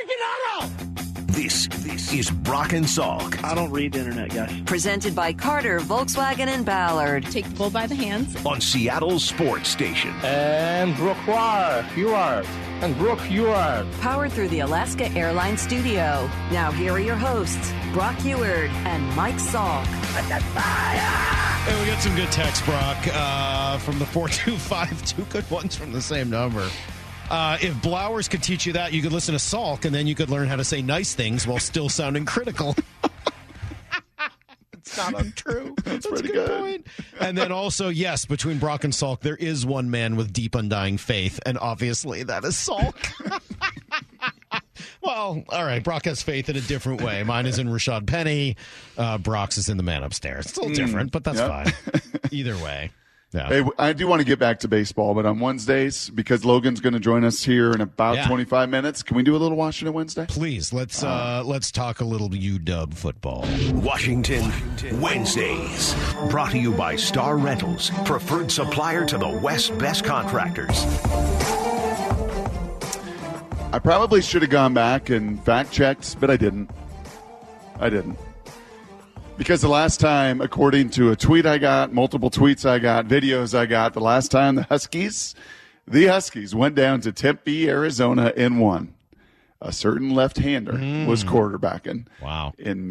This is Brock and Salk. I don't read the internet, guys. Presented by Carter, Volkswagen, and Ballard. Take the bull by the hands. On Seattle's sports station. And Brooke Huard. And Brooke Huard. Powered through the Alaska Airlines studio. Now here are your hosts, Brock Huard and Mike Salk. Hey, we got some good text, Brock, from the 425. Two good ones from the same number. If Blowers could teach you that, you could listen to Salk, and then you could learn how to say nice things while still sounding critical. It's not untrue. That's pretty a good point. And then also, yes, between Brock and Salk, there is one man with deep, undying faith, and obviously that is Salk. Well, all right, Brock has faith in a different way. Mine is in Rashad Penny. Brock's is in the man upstairs. It's a little different, but that's fine. Either way. Yeah. Hey, I do want to get back to baseball, but on Wednesdays, because Logan's going to join us here in about 25 minutes, can we do a little Washington Wednesday? Please, let's talk a little UW football. Washington Wednesdays. Brought to you by Star Rentals, preferred supplier to the West's best contractors. I probably should have gone back and fact-checked, but I didn't. Because the last time, according to a tweet I got, multiple tweets I got, videos I got, the last time the Huskies went down to Tempe, Arizona, and won. A certain left-hander was quarterbacking. Wow. In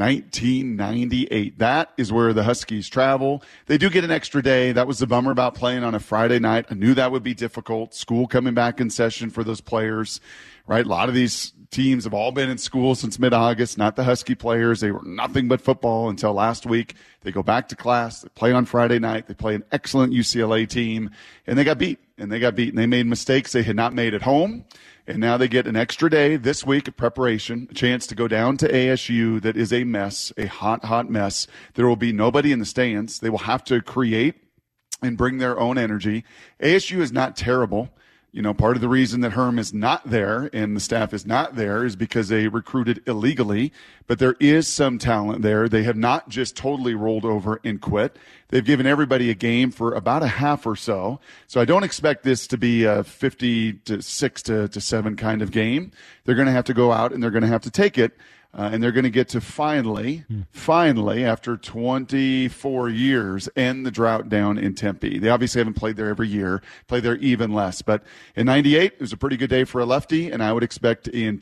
1998. That is where the Huskies travel. They do get an extra day. That was the bummer about playing on a Friday night. I knew that would be difficult. School coming back in session for those players, right? A lot of these teams have all been in school since mid-August, not the Husky players. They were nothing but football until last week. They go back to class. They play on Friday night. They play an excellent UCLA team, and they got beat. And they made mistakes they had not made at home. And now they get an extra day this week of preparation, a chance to go down to ASU that is a mess, a hot, hot mess. There will be nobody in the stands. They will have to create and bring their own energy. ASU is not terrible. You know, part of the reason that Herm is not there and the staff is not there is because they recruited illegally, but there is some talent there. They have not just totally rolled over and quit. They've given everybody a game for about a half or so. So I don't expect this to be a 50-6 to 7 kind of game. They're going to have to go out and they're going to have to take it. And they're going to get to finally, after 24 years, end the drought down in Tempe. They obviously haven't played there every year, play there even less. But in 98, it was a pretty good day for a lefty, and I would expect in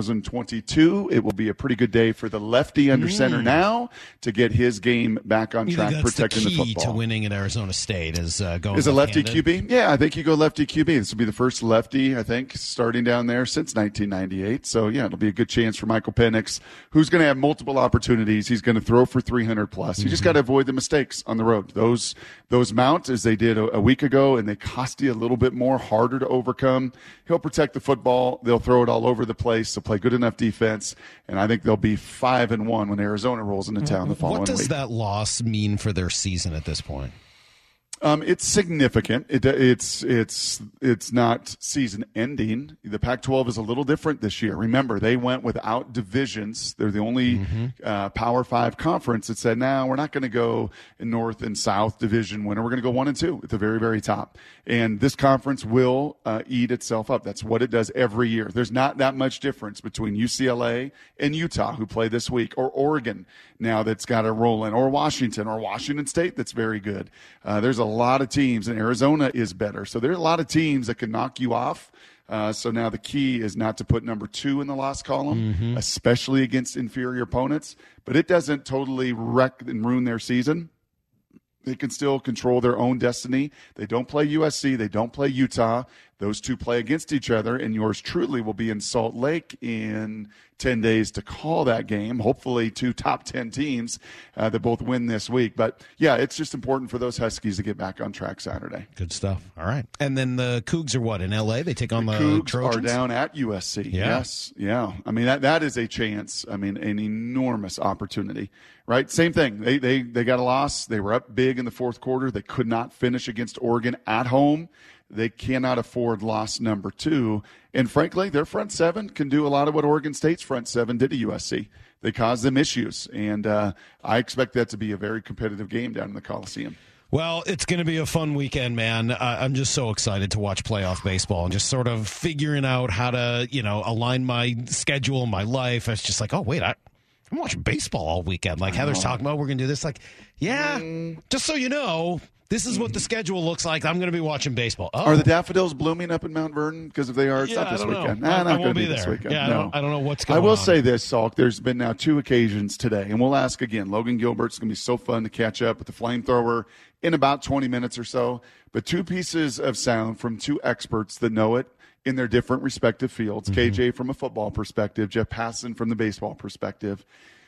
2022 it will be a pretty good day for the lefty under center now to get his game back on track, protecting the football. The key to winning at Arizona State is going is a lefty QB. Yeah, I think you go lefty QB. This will be the first lefty, I think, starting down there since 1998. So, yeah, it'll be a good chance for Michael Penix, who's going to have multiple opportunities. He's going to throw for 300 plus. You just got to avoid the mistakes on the road. Those mount as they did a week ago, and they cost you a little bit more, harder to overcome. He'll protect the football. They'll throw it all over the place. They'll play good enough defense, and I think they'll be 5-1 when Arizona rolls into town the following week. What does that loss mean for their season at this point? It's significant. It's not season ending. The Pac-12 is a little different this year. Remember, they went without divisions. They're the only Power 5 conference that said, "No, we're not going to go in North and South Division winner. We're going to go 1 and 2 at the very, very top." And this conference will eat itself up. That's what it does every year. There's not that much difference between UCLA and Utah, who play this week, or Oregon now that's got a roll in, or Washington State that's very good. There's a lot of teams, and Arizona is better. So there are a lot of teams that can knock you off. So now the key is not to put number 2 in the loss column, especially against inferior opponents. But it doesn't totally wreck and ruin their season. They can still control their own destiny. They don't play USC. They don't play Utah. Those two play against each other, and yours truly will be in Salt Lake in 10 days to call that game. Hopefully 2 top 10 teams that both win this week. But, yeah, it's just important for those Huskies to get back on track Saturday. Good stuff. All right. And then the Cougs are what, in L.A.? They take on the Cougs Trojans? Are down at USC. Yeah. Yes. Yeah. I mean, that is a chance. I mean, an enormous opportunity, right? Same thing. They got a loss. They were up big in the fourth quarter. They could not finish against Oregon at home. They cannot afford loss number 2. And frankly, their front seven can do a lot of what Oregon State's front seven did to USC. They caused them issues. And I expect that to be a very competitive game down in the Coliseum. Well, it's going to be a fun weekend, man. I'm just so excited to watch playoff baseball and just sort of figuring out how to, align my schedule, my life. It's just like, oh, wait, I'm watching baseball all weekend. Like Heather's talking about, we're going to do this. Like, yeah, just so you know, this is what the schedule looks like. I'm going to be watching baseball. Oh. Are the daffodils blooming up in Mount Vernon? Because if they are, it's not this weekend. Nah, not going to be there this weekend. Yeah, no. I don't know what's going on. I will say this, Salk. There's been now 2 occasions today, and we'll ask again. Logan Gilbert's going to be so fun to catch up with the flamethrower in about 20 minutes or so. But 2 pieces of sound from 2 experts that know it in their different respective fields. KJ from a football perspective, Jeff Passan from the baseball perspective.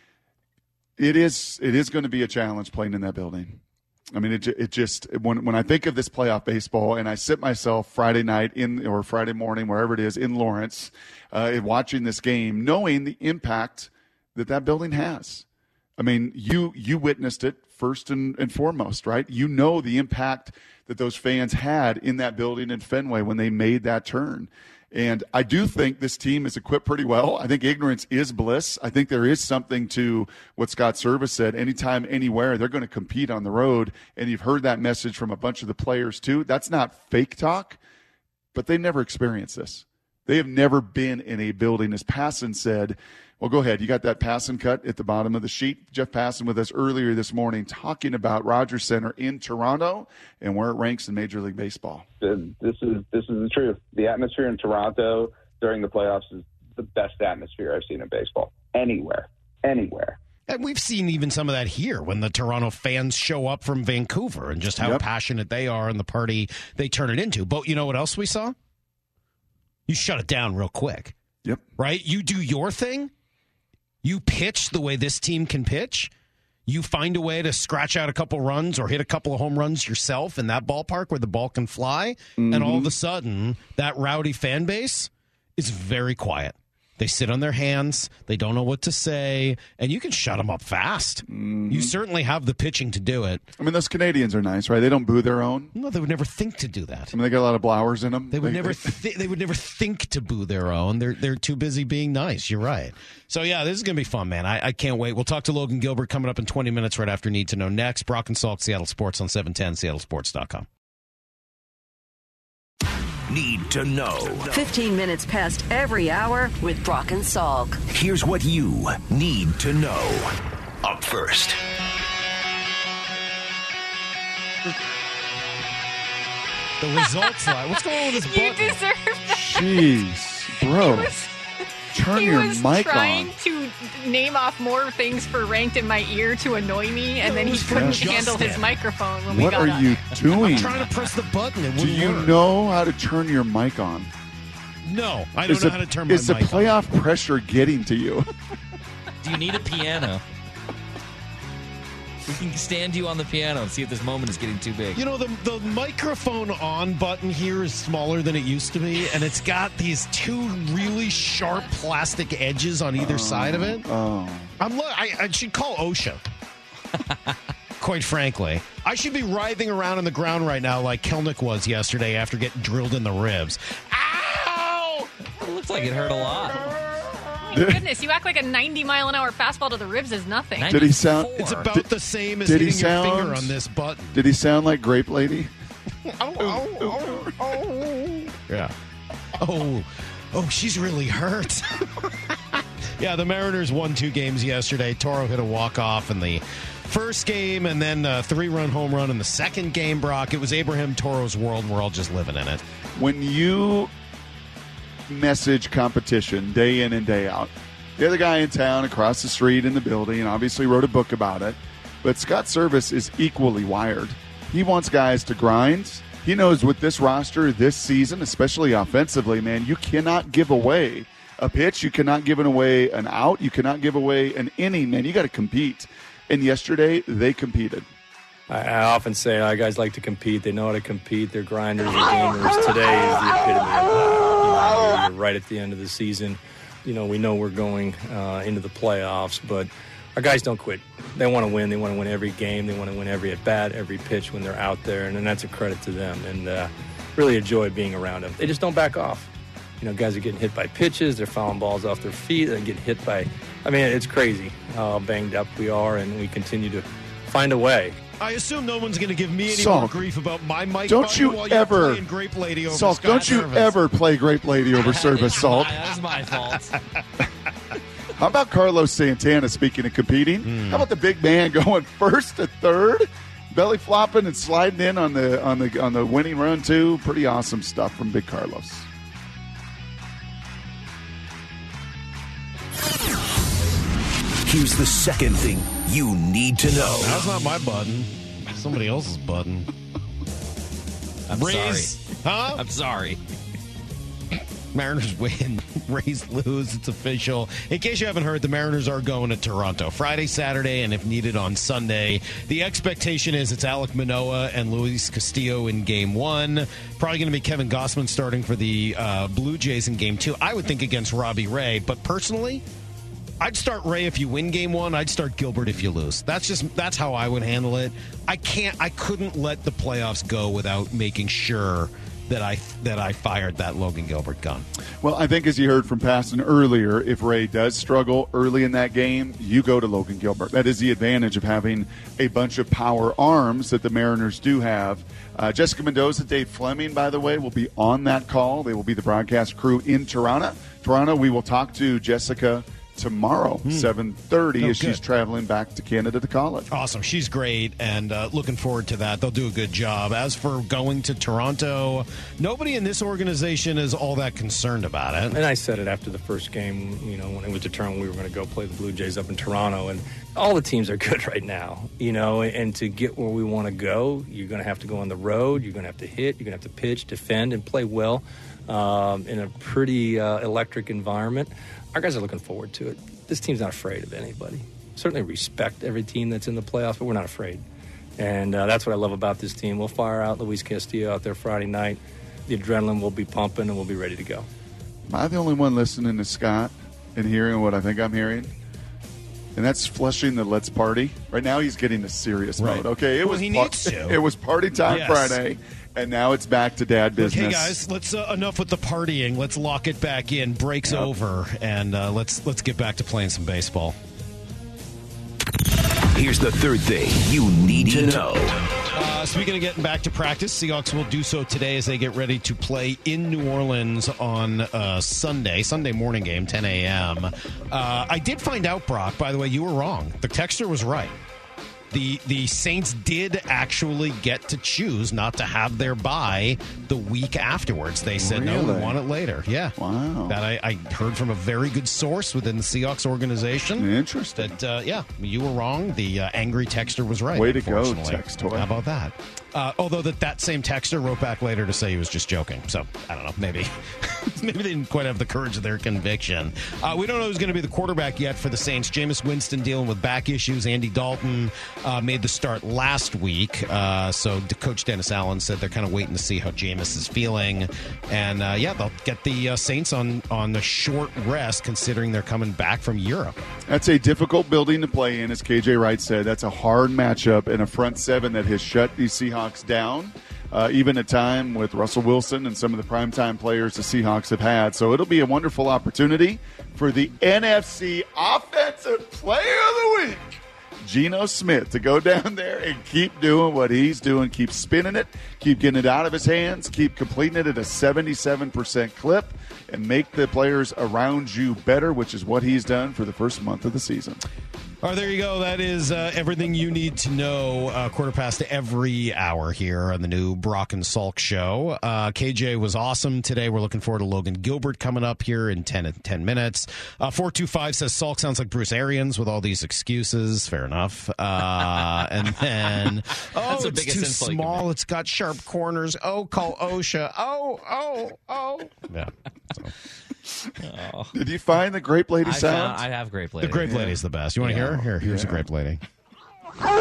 It is going to be a challenge playing in that building. I mean, it just when I think of this playoff baseball and I sit myself Friday night or Friday morning, wherever it is, in Lawrence, watching this game, knowing the impact that building has. I mean, you witnessed it first and foremost, right? You know the impact that those fans had in that building in Fenway when they made that turn. And I do think this team is equipped pretty well. I think ignorance is bliss. I think there is something to what Scott Service said. Anytime, anywhere, they're going to compete on the road. And you've heard that message from a bunch of the players, too. That's not fake talk, but they never experienced this. They have never been in a building, as Passan said. Well, go ahead. You got that Passan cut at the bottom of the sheet. Jeff Passan with us earlier this morning talking about Rogers Center in Toronto and where it ranks in Major League Baseball. This is the truth. The atmosphere in Toronto during the playoffs is the best atmosphere I've seen in baseball. Anywhere. And we've seen even some of that here when the Toronto fans show up from Vancouver and just how passionate they are and the party they turn it into. But you know what else we saw? You shut it down real quick. Yep. Right? You do your thing. You pitch the way this team can pitch. You find a way to scratch out a couple runs or hit a couple of home runs yourself in that ballpark where the ball can fly. Mm-hmm. And all of a sudden, that rowdy fan base is very quiet. They sit on their hands. They don't know what to say. And you can shut them up fast. Mm-hmm. You certainly have the pitching to do it. I mean, those Canadians are nice, right? They don't boo their own. No, they would never think to do that. I mean, they got a lot of blowers in them. They would never think to boo their own. They're too busy being nice. You're right. So, yeah, this is going to be fun, man. I can't wait. We'll talk to Logan Gilbert coming up in 20 minutes right after Need to Know next. Brock and Salk, Seattle Sports on 710, seattlesports.com. Need to know. 15 minutes past every hour with Brock and Salk. Here's what you need to know. Up first. The results line. What's going on with this button? You deserve that. Jeez, bro. Turn your mic on. He was trying to name off more things for Ranked in my ear to annoy me, and then he couldn't handle his microphone when we got on. What are you doing? I'm trying to press the button. It Do you work. know how to turn your mic on? No, I don't know how to turn my mic on. Is the playoff pressure getting to you? Do you need a piano? We can stand you on the piano and see if this moment is getting too big. You know, the microphone on button here is smaller than it used to be, and it's got these 2 really sharp plastic edges on either side of it. Oh. I should call OSHA. Quite frankly. I should be writhing around on the ground right now like Kelnick was yesterday after getting drilled in the ribs. Ow! It looks like it hurt a lot. Oh my goodness, you act like a 90-mile-an-hour fastball to the ribs is nothing. Did he sound? It's about the same as hitting your finger on this button. Did he sound like Grape Lady? Yeah. Oh, she's really hurt. Yeah, the Mariners won 2 games yesterday. Toro hit a walk-off in the first game and then a 3-run home run in the second game, Brock. It was Abraham Toro's world. We're all just living in it. When you message competition day in and day out, the other guy in town across the street in the building obviously wrote a book about it, but Scott Service is equally wired. He wants guys to grind. He knows with this roster this season, especially offensively, man, you cannot give away a pitch. You cannot give away an out. You cannot give away an inning, man. You got to compete. And yesterday, they competed. I often say guys like to compete. They know how to compete. They're grinders, they're gamers. Today is the epitome of that. You're right at the end of the season. We know we're going into the playoffs, but our guys don't quit. They want to win. They want to win every game. They want to win every at-bat, every pitch when they're out there, and that's a credit to them. And really enjoy being around them. They just don't back off. Guys are getting hit by pitches. They're fouling balls off their feet. They're getting hit by, it's crazy how banged up we are, and we continue to find a way. I assume no one's going to give me any Salk, more grief about my mic don't button you while you're ever playing Grape Lady over Salk, Scott don't you Service. ever play Grape Lady over Service, Salk. That was my fault. How about Carlos Santana, speaking of competing? How about the big man going first to third? Belly flopping and sliding in on the winning run, too. Pretty awesome stuff from Big Carlos. Here's the second thing you need to know. That's not my button. Somebody else's button. I'm sorry. Huh? I'm sorry. Mariners win. Rays lose. It's official. In case you haven't heard, the Mariners are going to Toronto Friday, Saturday, and if needed on Sunday. The expectation is it's Alek Manoah and Luis Castillo in Game 1. Probably going to be Kevin Gausman starting for the Blue Jays in Game 2. I would think against Robbie Ray, but personally, I'd start Ray if you win Game 1. I'd start Gilbert if you lose. That's how I would handle it. I couldn't let the playoffs go without making sure that I fired that Logan Gilbert gun. Well, I think as you heard from Paston earlier, if Ray does struggle early in that game, you go to Logan Gilbert. That is the advantage of having a bunch of power arms that the Mariners do have. Jessica Mendoza, Dave Fleming, by the way, will be on that call. They will be the broadcast crew in Toronto. We will talk to Jessica tomorrow, 7:30, as she's traveling back to Canada to college. Awesome. She's great, and looking forward to that. They'll do a good job. As for going to Toronto, nobody in this organization is all that concerned about it. And I said it after the first game, when it was determined we were going to go play the Blue Jays up in Toronto, and all the teams are good right now, and to get where we want to go, you're going to have to go on the road, you're going to have to hit, you're going to have to pitch, defend, and play well in a pretty electric environment. Our guys are looking forward to it. This team's not afraid of anybody. Certainly respect every team that's in the playoffs, but we're not afraid. And that's what I love about this team. We'll fire out Luis Castillo out there Friday night. The adrenaline will be pumping, and we'll be ready to go. Am I the only one listening to Scott and hearing what I think I'm hearing? And that's flushing the Let's Party. Right now he's getting a serious mode. Okay, he needs to. It was party time Friday. And now it's back to dad business. Okay, guys, let's enough with the partying. Let's lock it back in. Break's over, and let's get back to playing some baseball. Here's the third thing you need to know. Speaking of getting back to practice, Seahawks will do so today as they get ready to play in New Orleans on Sunday morning game, 10 a.m. I did find out, Brock, by the way, you were wrong. The texter was right. The Saints did actually get to choose not to have their bye the week afterwards. They said, no, we want it later. Yeah. Wow. That I heard from a very good source within the Seahawks organization. Interesting. That, you were wrong. The angry texter was right. Way to go, text toy. How about that? Although that same texter wrote back later to say he was just joking. So, I don't know. Maybe they didn't quite have the courage of their conviction. We don't know who's going to be the quarterback yet for the Saints. Jameis Winston dealing with back issues. Andy Dalton made the start last week. So Coach Dennis Allen said they're kind of waiting to see how Jameis is feeling. And, they'll get the Saints on the short rest considering they're coming back from Europe. That's a difficult building to play in, as KJ Wright said. That's a hard matchup in a front seven that has shut these Seahawks down, even at time with Russell Wilson and some of the primetime players the Seahawks have had. So it'll be a wonderful opportunity for the NFC Offensive Player of the Week, Geno Smith, to go down there and keep doing what he's doing, keep spinning it, keep getting it out of his hands, keep completing it at a 77% clip, and make the players around you better, which is what he's done for the first month of the season. All right, there you go. That is everything you need to know. Quarter past every hour here on the new Brock and Salk show. KJ was awesome today. We're looking forward to Logan Gilbert coming up here in 10 minutes. 425 says Salk sounds like Bruce Arians with all these excuses. Fair enough. And then, it's too small. It's got sharp corners. Call OSHA. Yeah. So. Oh. Did you find the Grape Lady sound? I have Grape Lady. The Grape Lady is the best. You want to hear her? Here's a Grape Lady. Stop.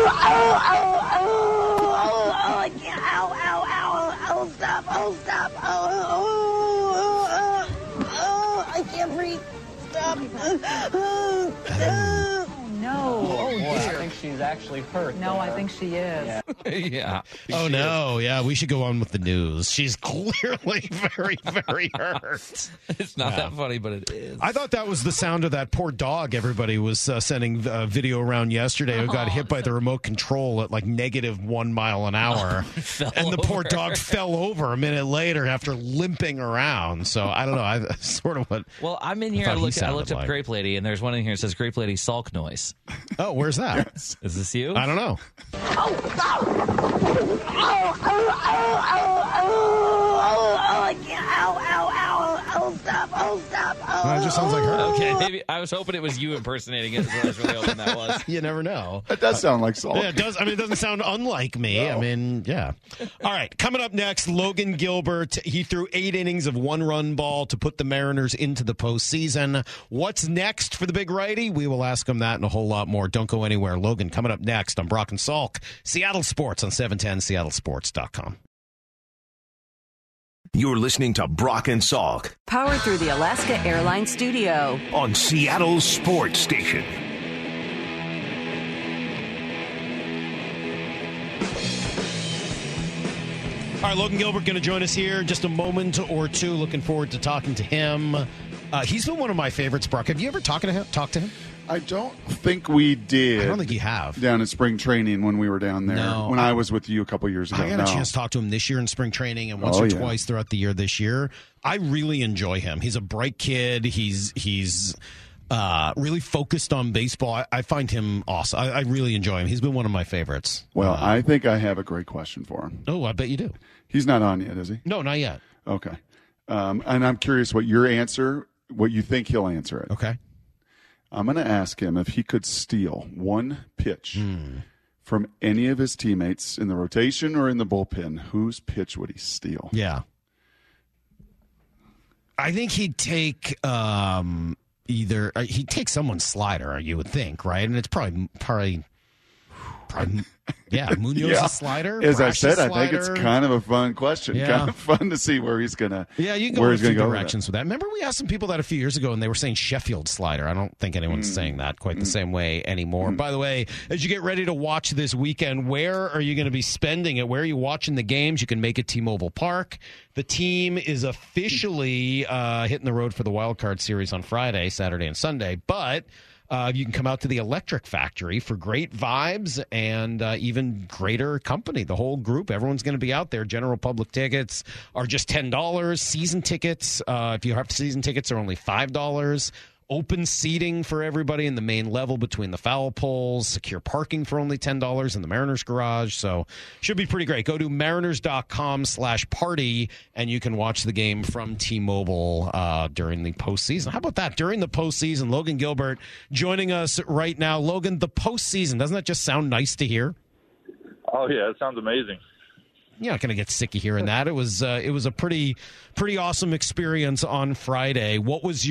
I can't breathe. Stop. no. Oh, boy, dear. I think she's actually hurt. No, I think she is. Yeah. Oh, no. Yeah, we should go on with the news. She's clearly very, very hurt. It's not that funny, but it is. I thought that was the sound of that poor dog everybody was sending video around yesterday who got hit by the remote control at like -1 mile an hour. And the poor dog fell over a minute later after limping around. So I don't know. I sort of what. Well, I'm in here. I looked up Grape Lady, and there's one in here that says Grape Lady sulk noise. Oh, where's that? Is this you? I don't know. It just sounds like her. Okay, maybe I was hoping it was you impersonating it. I was really hoping that was. You never know. It does sound like Saul. Yeah, it does. I mean, it doesn't sound unlike me. No. I mean, yeah. All right, coming up next, Logan Gilbert. He threw 8 innings of 1-run ball to put the Mariners into the postseason. What's next for the big righty? We will ask him that and a whole lot more. Don't go anywhere. Logan coming up next on Brock and Salk, Seattle Sports on 710 seattlesports.com. You're listening to Brock and Salk. Powered through the Alaska Airlines Studio. On Seattle Sports Station. All right, Logan Gilbert going to join us here in just a moment or two. Looking forward to talking to him. He's been one of my favorites, Brock. Have you ever talked to him? I don't think we did. I don't think you have. Down in spring training when we were down there. No, when I was with you a couple years ago. I got a chance to talk to him this year in spring training and once or twice throughout the year this year. I really enjoy him. He's a bright kid. He's really focused on baseball. I find him awesome. I really enjoy him. He's been one of my favorites. Well, I think I have a great question for him. Oh, I bet you do. He's not on yet, is he? No, not yet. Okay. And I'm curious what you think he'll answer it. Okay. I'm going to ask him if he could steal one pitch from any of his teammates in the rotation or in the bullpen. Whose pitch would he steal? Yeah. I think he'd take he'd take someone's slider, you would think, right? And it's probably Munoz's slider. As I said, slider. I think it's kind of a fun question. Yeah. Kind of fun to see where he's going to you can go in a few directions with that. Remember we asked some people that a few years ago and they were saying Sheffield slider. I don't think anyone's saying that quite the same way anymore. By the way, as you get ready to watch this weekend, where are you going to be spending it? Where are you watching the games? You can make it T-Mobile Park. The team is officially hitting the road for the Wild Card Series on Friday, Saturday, and Sunday, but you can come out to the Electric Factory for great vibes and even greater company. The whole group, everyone's going to be out there. General public tickets are just $10. Season tickets, if you have season tickets, are only $5. Open seating for everybody in the main level between the foul poles. Secure parking for only $10 in the Mariners garage. So should be pretty great. Go to mariners.com/party and you can watch the game from T-Mobile during the postseason. How about that? During the postseason, Logan Gilbert joining us right now. Logan, the postseason, doesn't that just sound nice to hear? Oh, yeah, it sounds amazing. You're not going to get sick of hearing that. It was a pretty awesome experience on Friday. What is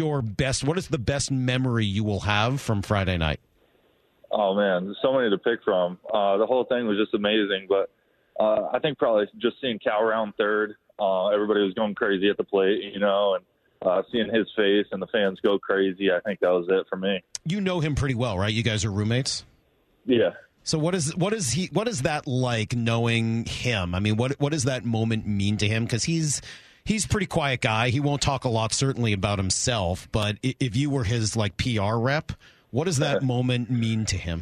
the best memory you will have from Friday night? Oh, man, there's so many to pick from. The whole thing was just amazing, but I think probably just seeing Cal round third. Everybody was going crazy at the plate, and seeing his face and the fans go crazy, I think that was it for me. You know him pretty well, right? You guys are roommates? Yeah. So what is that like, knowing him? I mean, what does that moment mean to him? Because he's a pretty quiet guy. He won't talk a lot, certainly, about himself. But if you were his PR rep, what does that moment mean to him?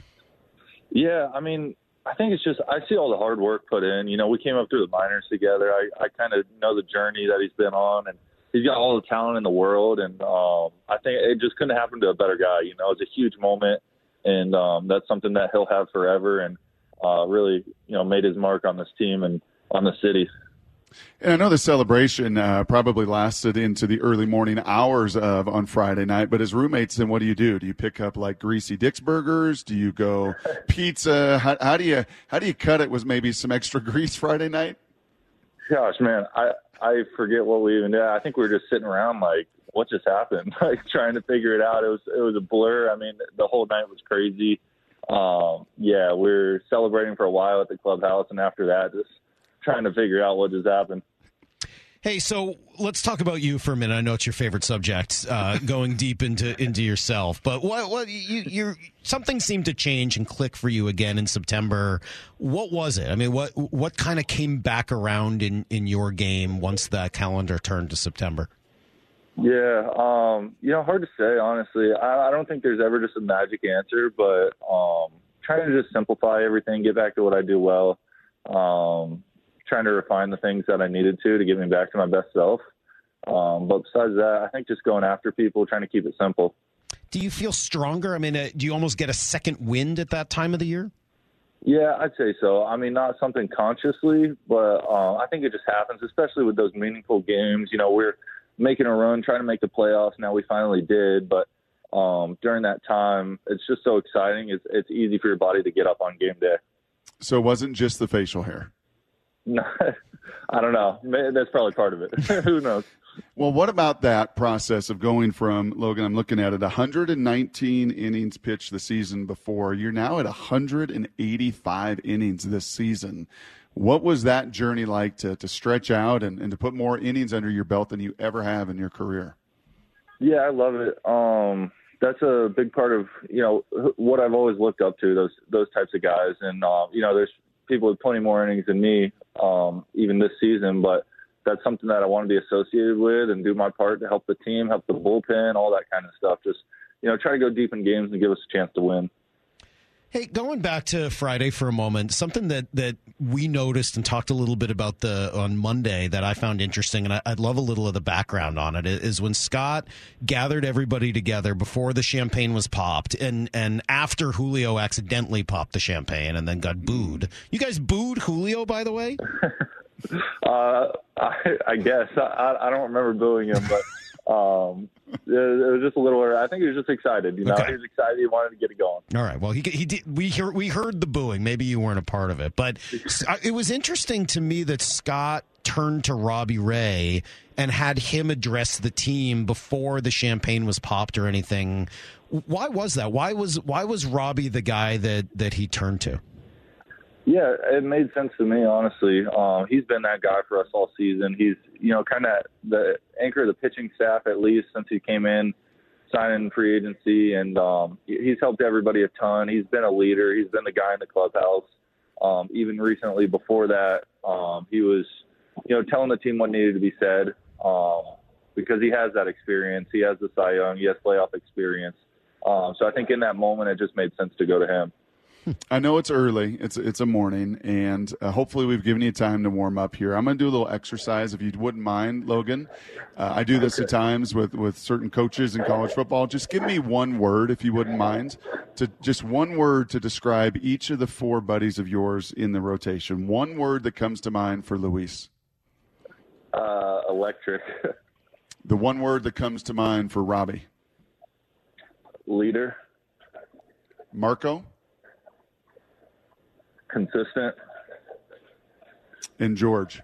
Yeah, I mean, I think it's just I see all the hard work put in. We came up through the minors together. I kind of know the journey that he's been on, and he's got all the talent in the world. And I think it just couldn't happen to a better guy. It's a huge moment. And that's something that he'll have forever, and really, made his mark on this team and on the city. And I know the celebration probably lasted into the early morning hours on Friday night. But as roommates, then what do? Do you pick up like Greasy Dick's Burgers? Do you go pizza? How do you cut it with maybe some extra grease Friday night? Gosh, man, I forget what we even did. I think we were just sitting around like, what just happened? Like trying to figure it out. It was a blur. I mean, the whole night was crazy. We're celebrating for a while at the clubhouse, and after that, just trying to figure out what just happened. Hey, so let's talk about you for a minute. I know it's your favorite subject, going deep into yourself. But something seemed to change and click for you again in September. What was it? I mean, what kind of came back around in your game once that calendar turned to September? Yeah, hard to say, honestly. I don't think there's ever just a magic answer, but trying to just simplify everything, get back to what I do well. Trying to refine the things that I needed to get me back to my best self. But besides that, I think just going after people, trying to keep it simple. Do you feel stronger? I mean, do you almost get a second wind at that time of the year? Yeah, I'd say so. I mean, not something consciously, but I think it just happens, especially with those meaningful games. We're making a run, trying to make the playoffs. Now we finally did, but during that time, it's just so exciting. It's easy for your body to get up on game day. So it wasn't just the facial hair? No, I don't know. That's probably part of it. Who knows? Well, what about that process of going from, Logan, I'm looking at it, 119 innings pitched the season before. You're now at 185 innings this season. What was that journey like to stretch out and to put more innings under your belt than you ever have in your career? Yeah, I love it. That's a big part of, what I've always looked up to, those types of guys. And, there's people with plenty more innings than me, even this season, but that's something that I want to be associated with and do my part to help the team, help the bullpen, all that kind of stuff. Just, try to go deep in games and give us a chance to win. Hey, going back to Friday for a moment, something that we noticed and talked a little bit about on Monday that I found interesting, and I'd love a little of the background on it, is when Scott gathered everybody together before the champagne was popped and after Julio accidentally popped the champagne and then got booed. You guys booed Julio, by the way? I guess. I don't remember booing him, but it was just a little. I think he was just excited. Okay. He was excited. He wanted to get it going. All right. Well, he did. We heard the booing. Maybe you weren't a part of it, but it was interesting to me that Scott turned to Robbie Ray and had him address the team before the champagne was popped or anything. Why was that? Why was Robbie the guy that he turned to? Yeah, it made sense to me, honestly. He's been that guy for us all season. He's, kind of the anchor of the pitching staff, at least since he came in, signing free agency, and he's helped everybody a ton. He's been a leader. He's been the guy in the clubhouse. Even recently, before that, he was, telling the team what needed to be said because he has that experience. He has the Cy Young. He has playoff experience. So I think in that moment, it just made sense to go to him. I know it's early. It's a morning, and hopefully we've given you time to warm up here. I'm going to do a little exercise, if you wouldn't mind, Logan. I do this at times with certain coaches in college football. Just give me one word, if you wouldn't mind, just one word to describe each of the four buddies of yours in the rotation. One word that comes to mind for Luis. Electric. The one word that comes to mind for Robbie. Leader. Marco. Consistent. And George?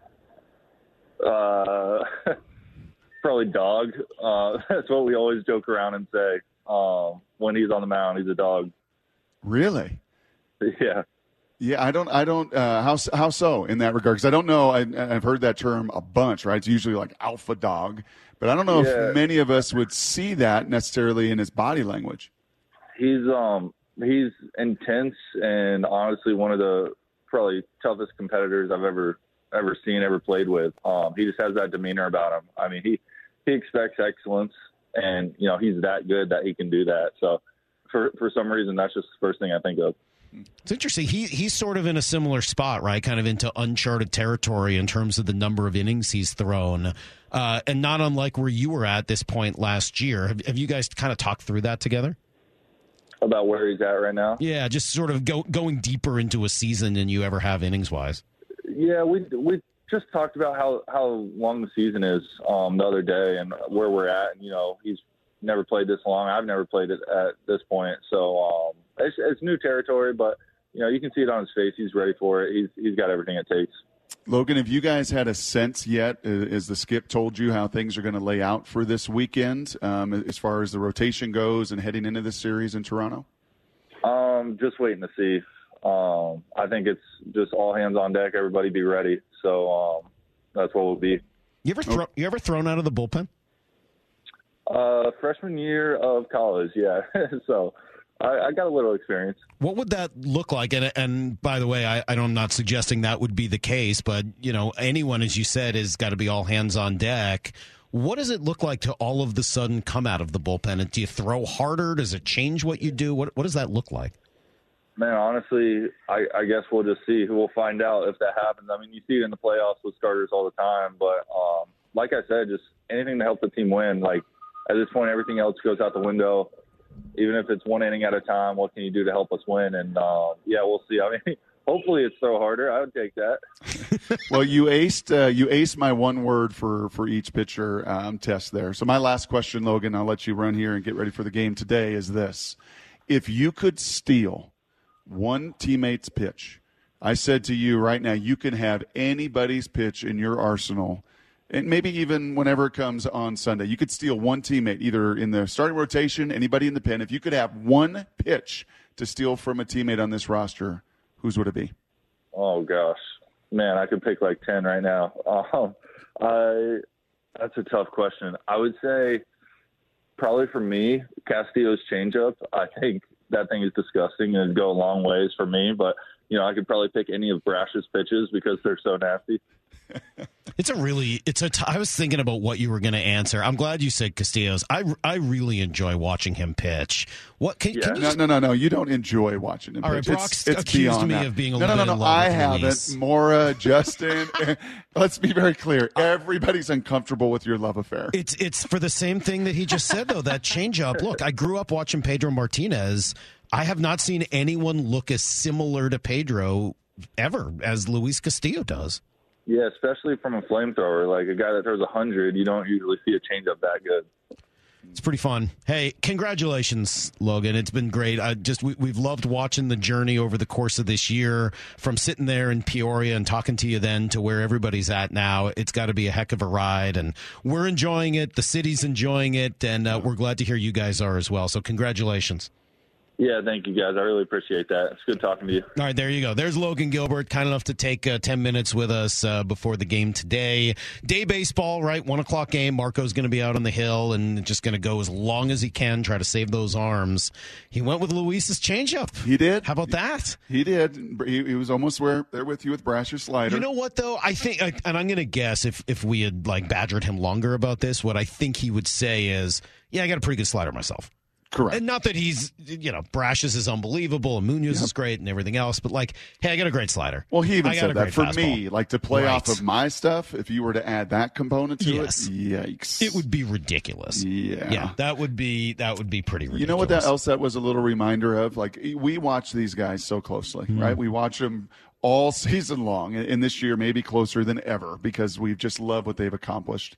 Probably dog. That's what we always joke around and say. When he's on the mound, he's a dog. Really? Yeah. Yeah, I don't. How so in that regard? Because I don't know. I've heard that term a bunch, right? It's usually like alpha dog, but I don't know if many of us would see that necessarily in his body language. He's intense and honestly one of the probably toughest competitors I've ever seen, ever played with. He just has that demeanor about him. I mean, he expects excellence, and he's that good that he can do that. So for some reason, that's just the first thing I think of. It's interesting. He's sort of in a similar spot, right? Kind of into uncharted territory in terms of the number of innings he's thrown, and not unlike where you were at this point last year. Have you guys kind of talked through that together? About where he's at right now? Yeah, just sort of going deeper into a season than you ever have innings-wise. Yeah, we just talked about how long the season is the other day and where we're at. And, he's never played this long. I've never played it at this point. So it's new territory, but, you can see it on his face. He's ready for it. He's got everything it takes. Logan, have you guys had a sense yet, as the skip told you, how things are going to lay out for this weekend as far as the rotation goes and heading into this series in Toronto? Just waiting to see. I think it's just all hands on deck. Everybody be ready. So that's what we'll be. You ever thrown out of the bullpen? Freshman year of college, yeah. So I got a little experience. What would that look like? And by the way, I'm not suggesting that would be the case, but anyone, as you said, has got to be all hands on deck. What does it look like to all of the sudden come out of the bullpen? And do you throw harder? Does it change what you do? What does that look like? Man, honestly, I guess we'll just see. We'll find out if that happens. I mean, you see it in the playoffs with starters all the time. But like I said, just anything to help the team win. Like, at this point, everything else goes out the window. Even if it's one inning at a time, what can you do to help us win? And, we'll see. I mean, hopefully it's throw harder. I would take that. Well, you aced my one word for each pitcher test there. So my last question, Logan, I'll let you run here and get ready for the game today, is this. If you could steal one teammate's pitch, I said to you right now, you can have anybody's pitch in your arsenal, and maybe even whenever it comes on Sunday. You could steal one teammate, either in the starting rotation, anybody in the pen. If you could have one pitch to steal from a teammate on this roster, whose would it be? Oh, gosh. Man, I could pick like 10 right now. That's a tough question. I would say probably for me, Castillo's changeup. I think that thing is disgusting and it'd go a long ways for me. But, I could probably pick any of Brash's pitches because they're so nasty. I was thinking about what you were going to answer. I'm glad you said Castillo's. I really enjoy watching him pitch. What can you just... No. You don't enjoy watching him pitch. All right, Brock's it's accused me that. of being a little bit in love I with haven't. Luis. Maura, Justin, let's be very clear. Everybody's uncomfortable with your love affair. It's for the same thing that he just said, though, that changeup. Look, I grew up watching Pedro Martinez. I have not seen anyone look as similar to Pedro ever as Luis Castillo does. Yeah, especially from a flamethrower. Like a guy that throws 100, you don't usually see a changeup that good. It's pretty fun. Hey, congratulations, Logan. It's been great. We've loved watching the journey over the course of this year, from sitting there in Peoria and talking to you then to where everybody's at now. It's got to be a heck of a ride, and we're enjoying it. The city's enjoying it, and we're glad to hear you guys are as well. So congratulations. Yeah, thank you, guys. I really appreciate that. It's good talking to you. All right, there you go. There's Logan Gilbert, kind enough to take 10 minutes with us before the game today. Day baseball, right? 1 o'clock game. Marco's going to be out on the hill and just going to go as long as he can, try to save those arms. He went with Luis's changeup. He did. How about that? He did. He was almost there with you with Brash's slider. You know what, though? I think, and I'm going to guess if we had badgered him longer about this, what I think he would say is, yeah, I got a pretty good slider myself. Correct. And not that he's, Brash's is unbelievable and Munoz is great and everything else, but hey, I got a great slider. Well, he even said that. For fastball. Me, to play off of my stuff, if you were to add that component to it, yikes. It would be ridiculous. Yeah, that would be pretty ridiculous. You know what else that was a little reminder of? We watch these guys so closely, right? We watch them all season long, and this year maybe closer than ever because we've just loved what they've accomplished.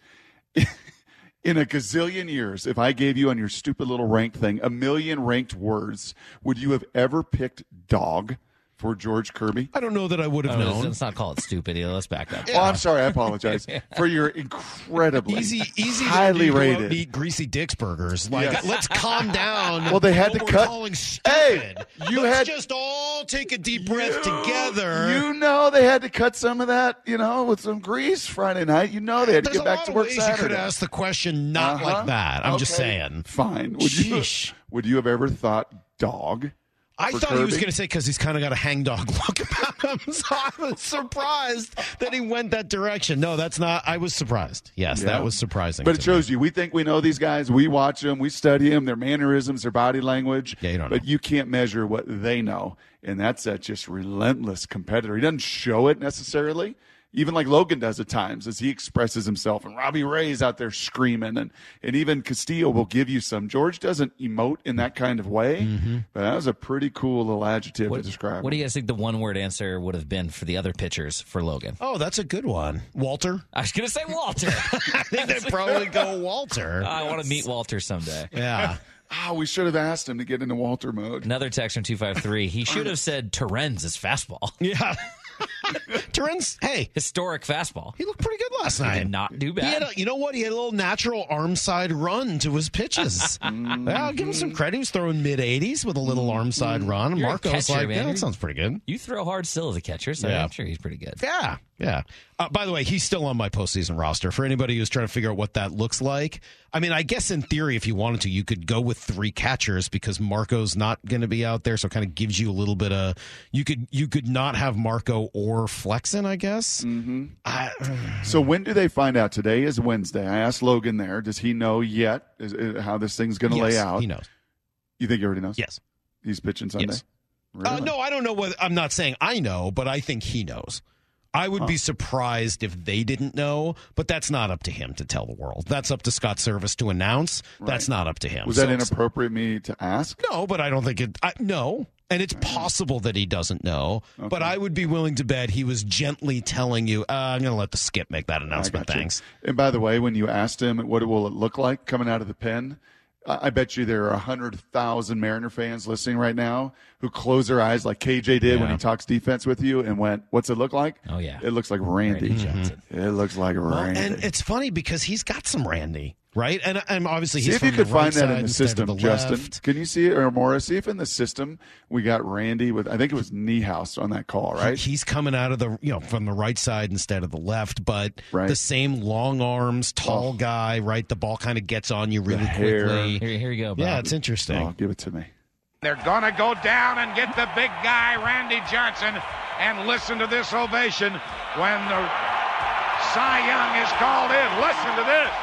In a gazillion years, if I gave you on your stupid little ranked thing 1 million ranked words, would you have ever picked dog for George Kirby? I don't know that I would have known. Let's not call it stupid. Let's back up. Oh, I'm sorry. I apologize for your incredibly easy highly to rated. Go out and eat Greasy Dick's burgers. Let's calm down. Well, they had to cut. Hey, let's just all take a deep breath together. They had to cut some of that, with some grease Friday night. They had to get back to work Saturday. You could ask the question not like that. I'm just saying. Fine. Would you have ever thought dog? I thought Kirby? He was going to say because he's kind of got a hangdog look about him, so I was surprised that he went that direction. No, that's not. I was surprised. Yes, that was surprising. But it shows you. We think we know these guys. We watch them. We study them, their mannerisms, their body language. Yeah, you don't know. But you can't measure what they know, and that's a just relentless competitor. He doesn't show it necessarily. Even like Logan does at times as he expresses himself. And Robbie Ray's out there screaming. And even Castillo will give you some. George doesn't emote in that kind of way. Mm-hmm. But that was a pretty cool little adjective to describe. What do you guys think the one-word answer would have been for the other pitchers for Logan? Oh, that's a good one. Walter? I was going to say Walter. I think they'd probably go Walter. I want to meet Walter someday. Yeah. We should have asked him to get into Walter mode. Another text from 253. He should have said Terenz's fastball. Yeah. Terenz, hey. Historic fastball. He looked pretty good last night. He did not do bad. You know what? He had a little natural arm side run to his pitches. I'll give him some credit. He was throwing mid-80s with a little arm side run. You're Marco's catcher, that sounds pretty good. You throw hard still as a catcher, so I'm sure he's pretty good. Yeah. Yeah. By the way, he's still on my postseason roster. For anybody who's trying to figure out what that looks like, I mean, I guess in theory, if you wanted to, you could go with 3 catchers because Marco's not going to be out there, so it kind of gives you a little bit of you could not have Marco or Flexen, I guess. Mm-hmm. So when do they find out? Today is Wednesday. I asked Logan there. Does he know yet how this thing's going to lay out? He knows. You think he already knows? Yes. He's pitching Sunday? Yes. Really? No, I don't know whether. I'm not saying I know, but I think he knows. I would be surprised if they didn't know, but that's not up to him to tell the world. That's up to Scott Service to announce. Right. That's not up to him. Was that inappropriate of me to ask? No, but I don't think it. No. And it's possible that he doesn't know, but I would be willing to bet he was gently telling you, I'm going to let the skip make that announcement. Thanks. And by the way, when you asked him what will it look like coming out of the pen, I bet you there are 100,000 Mariner fans listening right now who close their eyes like KJ did when he talks defense with you and went, what's it look like? Oh, yeah. It looks like Randy Johnson. It looks like Randy. And it's funny because he's got some Randy, right? And obviously he's see from if you could find right that in the system, Justin. Left. Can you see it, or Maura? See if in the system we got Randy with, I think it was Niehaus on that call, right? He's coming out of the, from the right side instead of the left, but the same long arms, tall guy, right? The ball kind of gets on you really quickly. Here you go, Bob. Yeah, it's interesting. Oh, give it to me. They're going to go down and get the big guy, Randy Johnson, and listen to this ovation when the Cy Young is called in. Listen to this.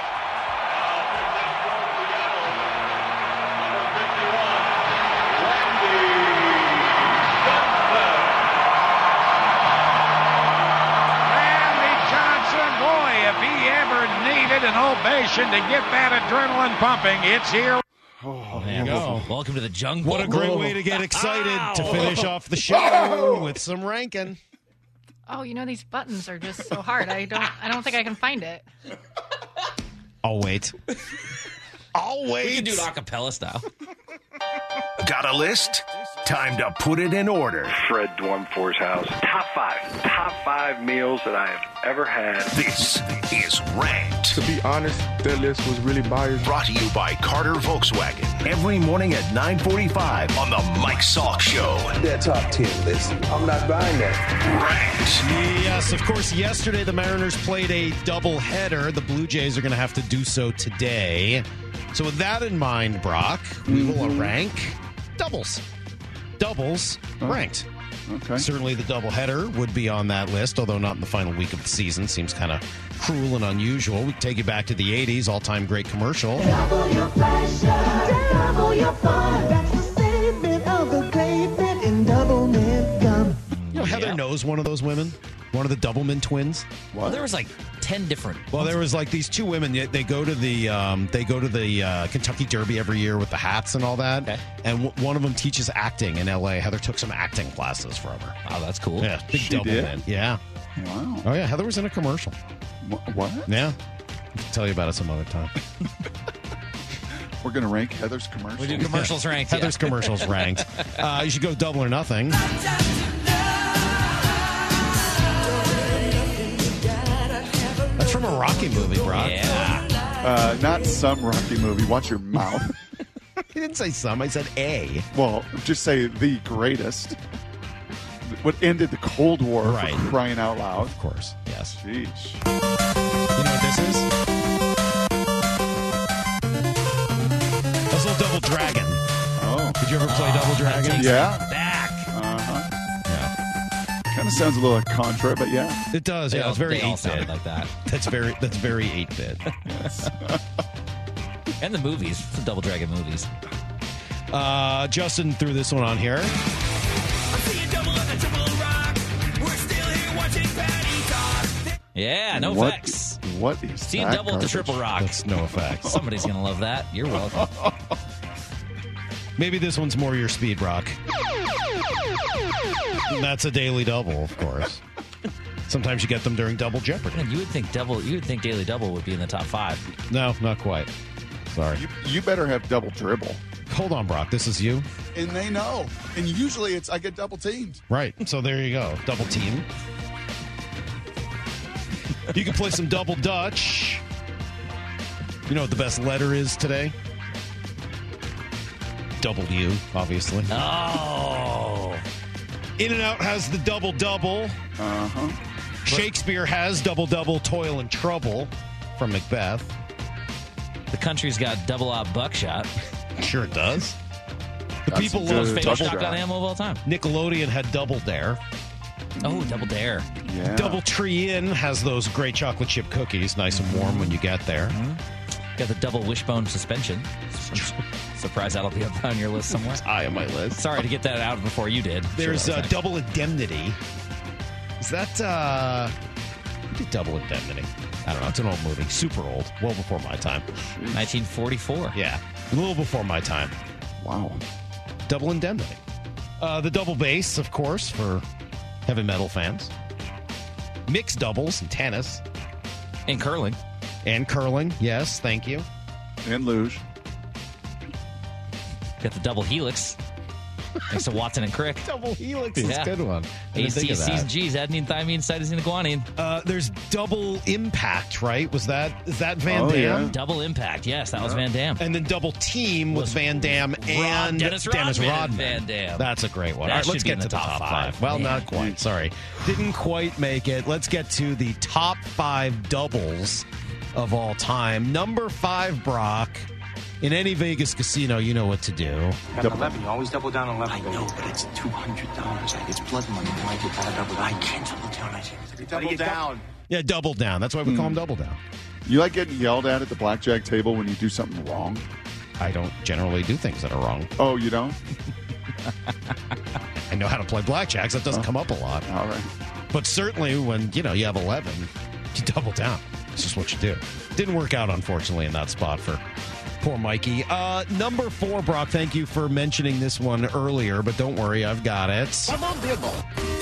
Randy Johnson, boy, if he ever needed an ovation to get that adrenaline pumping, it's here. Oh, there you go. Welcome to the jungle. What a great way to get excited to finish off the show with some ranking. Oh, these buttons are just so hard. I don't think I can find it. I'll wait. We can do it a cappella style. Got a list? Time to put it in order. Fred Dwumfor's house. Top 5 meals that I have ever had. This is Ranked. To be honest, that list was really biased. Brought to you by Carter Volkswagen. Every morning at 9:45 on the Mike Salk Show. That top 10 list. I'm not buying that. Ranked. Yes, of course, yesterday the Mariners played a doubleheader. The Blue Jays are going to have to do so today. So with that in mind, Brock, we will rank doubles. Ranked. Okay. Certainly the doubleheader would be on that list, although not in the final week of the season. Seems kind of cruel and unusual. We take you back to the 80s, all-time great commercial. Double your pleasure, double your fun. That's the statement of the great bit in Double Mint Gum. Heather knows one of those women, one of the Doublemint twins. Well, there was like 10 different. Well, there was like these two women. They go to the Kentucky Derby every year with the hats and all that. Okay. And one of them teaches acting in L.A. Heather took some acting classes from her. Oh, that's cool. Yeah, big Doublemint. Yeah. Wow. Oh yeah, Heather was in a commercial. What? Yeah. I'll tell you about it some other time. We're going to rank Heather's commercials. We do commercials ranked. Heather's commercials ranked. You should go Double or Nothing. That's from a Rocky movie, Brock. Yeah. Not some Rocky movie. Watch your mouth. I didn't say some. I said a. Well, just say the greatest. What ended the Cold War, right? For crying out loud. Of course. Yes. Jeez. You know what this is? That's a little Double Dragon. Oh. Did you ever play Double Dragon? Yeah. Back. Yeah. Kind of sounds a little contra, but yeah. It does. Yeah. It's very 8-bit like that. That's very 8-bit. Yes. And the movies, the Double Dragon movies. Justin threw this one on here. Yeah, no effects. What is Seeing that double at the Triple Rock. That's no effects. Somebody's going to love that. You're welcome. Maybe this one's more your speed, Brock. That's a daily double, of course. Sometimes you get them during Double Jeopardy. Man, you would think Daily Double would be in the top 5. No, not quite. Sorry. You better have double dribble. Hold on, Brock. This is you? And they know. And usually I get double teamed. Right. So there you go. Double team. You can play some Double Dutch. You know what the best letter is today? W, obviously. Oh. In-N-Out has the double-double. Uh-huh. Shakespeare has double-double, toil and trouble from Macbeth. The country's got double-out buckshot. Sure it does. The That's people the love most famous shotgun ammo of all time. Nickelodeon had Double Dare. Oh, Double Dare. Yeah. Double Tree Inn has those great chocolate chip cookies, nice and warm when you get there. Got the double wishbone suspension. Surprise, that'll be up on your list somewhere. It's high on my list. Sorry to get that out before you did. There's Sure, that was Double Indemnity. Is that, who did Double Indemnity? I don't know. It's an old movie. Super old. Well before my time. 1944. Yeah. A little before my time. Wow. Double Indemnity. The double bass, of course, for heavy metal fans. Mixed doubles and tennis. And curling. And curling, yes, thank you. And luge. Got the double helix. Thanks to Watson and Crick. Double helix is a good one. AC's, C's, and G's, adenine, thymine, cytosine, guanine. There's double impact, right? Is that Van Damme? Yeah. Double impact, yes, that was Van Damme. And then double team was Van Damme and Dennis Rodman. Van Damme. That's a great one. That All right, should let's be get in to the the top top five. five. Well, Man. not quite. Sorry. Didn't quite make it. Let's get to the top 5 doubles of all time. Number 5, Brock. In any Vegas casino, you know what to do. Got 11. You always double down on 11. I know, but it's $200. It's blood money. You might get that double down. I can't double down. I can't double down. Yeah, double down. That's why we call them double down. You like getting yelled at the blackjack table when you do something wrong? I don't generally do things that are wrong. Oh, you don't? I know how to play blackjacks. That doesn't come up a lot. All right. But certainly when, you have 11, you double down. It's just what you do. Didn't work out, unfortunately, in that spot for poor Mikey. Number 4, Brock, thank you for mentioning this one earlier, but don't worry, I've got it. Come on, Bibble.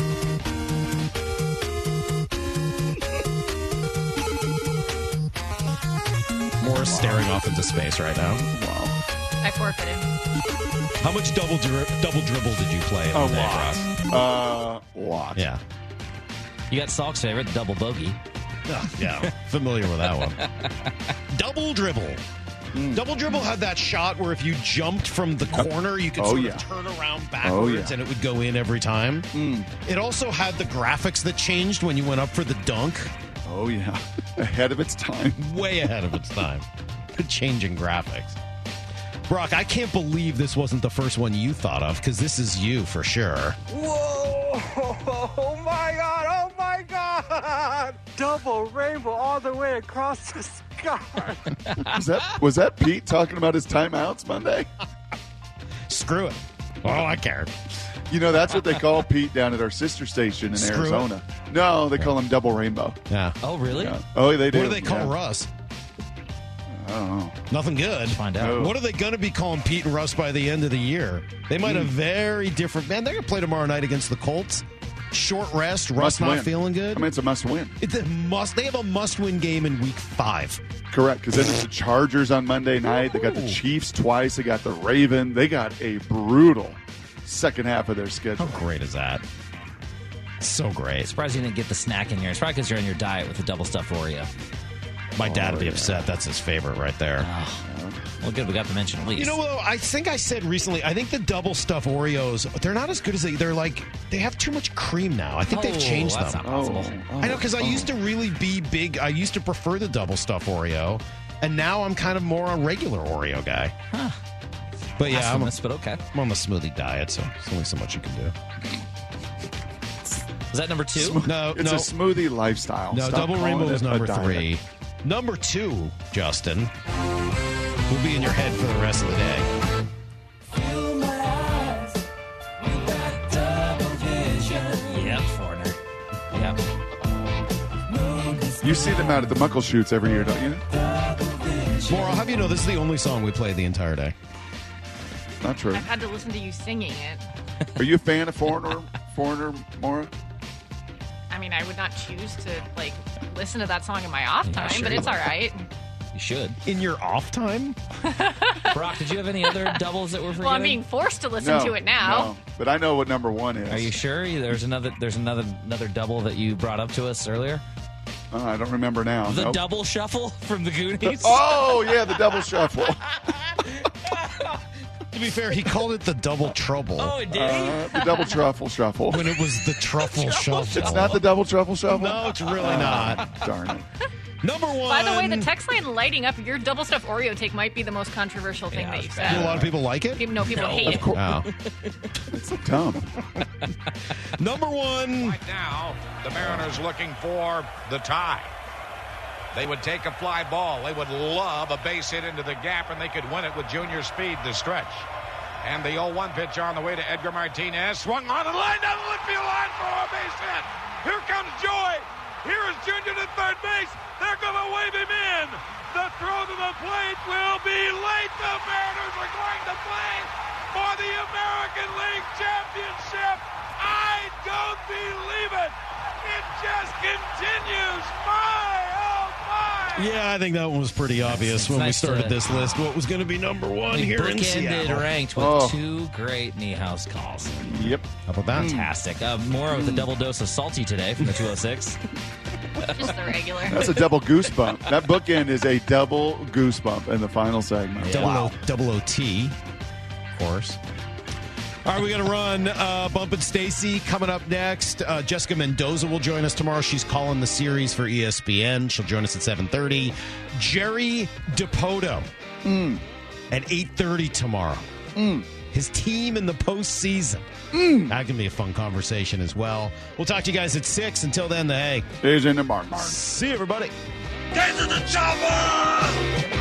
Morris staring off into space right now. Wow. I forfeited. How much double dribble did you play in the day, Brock? Lot. Yeah. You got Salk's favorite, double bogey. Yeah, familiar with that one. Double dribble. Double dribble had that shot where if you jumped from the corner, you could sort of turn around backwards and it would go in every time. It also had the graphics that changed when you went up for the dunk. Oh, yeah. Ahead of its time. Way ahead of its time. Changing graphics. Brock, I can't believe this wasn't the first one you thought of, because this is you for sure. Whoa! Oh, my God! Oh, my God! Double rainbow all the way across the sky. Was that Pete talking about his timeouts Monday? Screw it. Oh, I care. You know, that's what they call Pete down at our sister station in Screw Arizona. No, they call him Double Rainbow. Yeah. Oh, really? Yeah. Oh, they do. What do they call Russ? I don't know. Nothing good. Let's find out. What are they going to be calling Pete and Russ by the end of the year? They might have very different. Man, they're going to play tomorrow night against the Colts. Short rest. Russ not feeling good. I mean, it's a must-win. It's a must. They have a must-win game in Week 5. Correct, because then it's the Chargers on Monday night. They got the Chiefs twice. They got the Raven. They got a brutal second half of their schedule. How great is that? So great. Surprised you didn't get the snack in here. It's probably because you're on your diet with the double stuffed Oreo. My dad would be upset. That's his favorite right there. Well, good. We got to mention at least. You know, though, I think I said recently, I think the double stuff Oreos, they're not as good as they're like, they have too much cream now. I think they've changed that's them. not possible. I know, because I used to really be big. I used to prefer the double stuff Oreo, and now I'm kind of more a regular Oreo guy. Huh. But yeah, but okay. I'm on the smoothie diet, so there's only so much you can do. Was that number 2? No, it's a smoothie lifestyle. No, Stop Double calling Rainbow it was a number diet. 3. Number 2, Justin, will be in your head for the rest of the day. Yep, foreigner. Yep. You see them out at the Muckleshoots every year, don't you? Maura, I'll have you know this is the only song we play the entire day. Not true. I've had to listen to you singing it. Are you a fan of Foreigner, Maura? I mean, I would not choose to listen to that song in my off time, sure but you it's would. all right. You should. In your off time? Brock, did you have any other doubles that were forgetting? Well, I'm being forced to listen to it now. No, but I know what number 1 is. Are you sure? There's another double that you brought up to us earlier? I don't remember now. The Nope. double shuffle from the Goonies? Oh, yeah, the double shuffle. To be fair, he called it the double trouble. Oh, it did? The double truffle shuffle. When it was the truffle shuffle. It's not the double truffle shuffle? No, it's really not. Darn it. Number one. By the way, the text line lighting up. Your double stuffed Oreo take might be the most controversial thing that you've said. Do a lot of people like it? No, people hate it. Oh. It's dumb. Number one. Right now, the Mariners looking for the tie. They would take a fly ball. They would lob a base hit into the gap, and they could win it with Junior speed to stretch. And the 0-1 pitch on the way to Edgar Martinez. Swung on the line down the left field line for a base hit. Here comes Joy. Here is Junior to third base. They're going to wave him in. The throw to the plate will be late. The Mariners are going to play for the American League Championship. I don't believe it. It just continues. Yeah, I think that one was pretty obvious when we started this list. What was going to be number one here in Seattle? Ranked with two great Niehaus calls. Yep. How about that? Fantastic. More with a double dose of salty today from the 206. Just the regular. That's a double goosebump. That bookend is a double goosebump in the final segment. Yeah. Double OT, of course. All right, we got to run Bump and Stacy coming up next. Jessica Mendoza will join us tomorrow. She's calling the series for ESPN. She'll join us at 7:30. Jerry DiPoto at 8:30 tomorrow. His team in the postseason. That can be a fun conversation as well. We'll talk to you guys at 6. Until then, the hay is in the barn. See you, everybody. Get to the chopper!